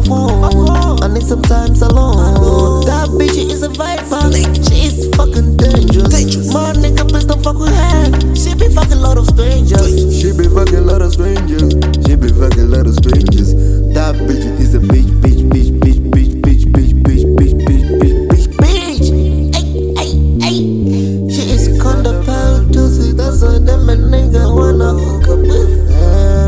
phone. I need some time alone. That bitch is a viper. She is fucking dangerous. My nigga, please don't fuck with her. She be fucking lot of strangers. She be fucking lot of strangers. She be fucking lot of strangers. That bitch is a bitch, bitch, bitch, bitch, bitch, bitch, bitch, bitch, bitch, bitch, bitch, bitch, bitch. Ay. She is kinda pale to see. That's why them a nigga wanna hook up with her.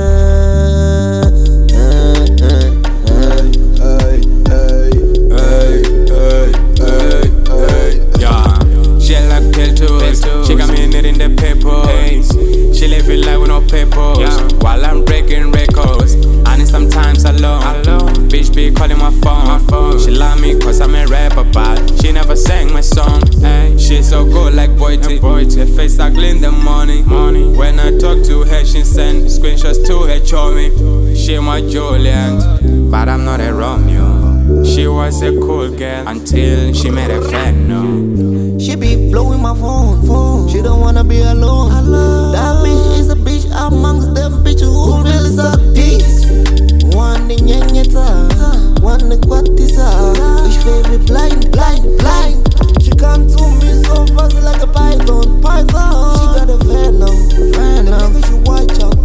She got me knitting the papers. She living life with no papers, while I'm breaking records. I need some time alone. Bitch be calling my phone. She love me cause I'm a rapper, but she never sang my song. She's so good like Boyti. Her face ugly in the morning. When I talk to her, she send screenshots to her chummy. She my Juliet, but I'm not a Romeo. She was a cool girl until she met a fan. No. She be blowing my phone. She don't wanna be alone. That bitch is a bitch amongst them bitches who really suck dicks. One in Nyanyeta, one in Kwatisa. Ich favorite blind. She come to me so fast like a python. She got a venom. Nigga should watch out.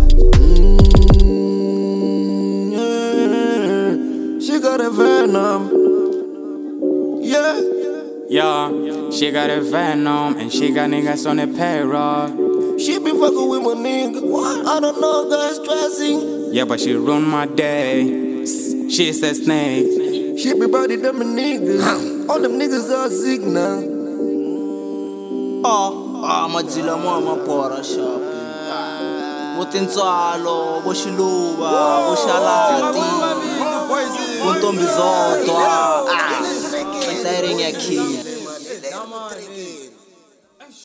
She got a venom. Yeah, she got a venom and she got niggas on the payroll. She be fucking with my nigga. What? I don't know, guys stressing. Yeah, but she ruined my day. She's a snake. She be body them niggas. All them niggas are sick now. Madzila mo amapora shop. Bo tintswalo, bo xiluva, bo xalati. Bo ntombi zoto. Exciting ya kid.